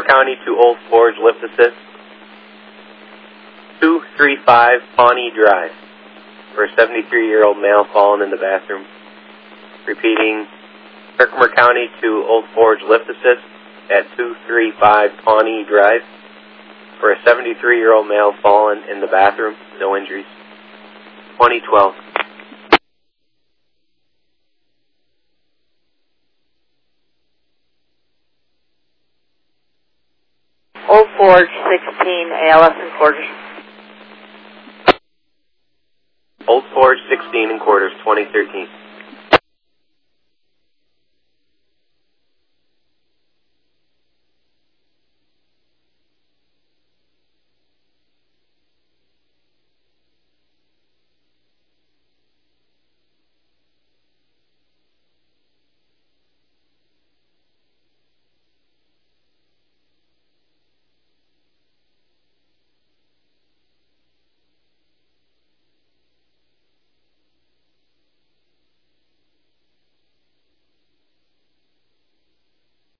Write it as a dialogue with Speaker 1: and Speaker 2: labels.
Speaker 1: County to Old Forge Lift Assist. 235 Pawnee Drive for a 73-year-old male fallen in the bathroom. Repeating, Herkimer County to Old Forge Lift Assist at 235 Pawnee Drive for a 73-year-old male fallen in the bathroom. No injuries. 2012.
Speaker 2: Old Forge 16, ALS and quarters.
Speaker 1: Old Forge 16 and quarters, 2013.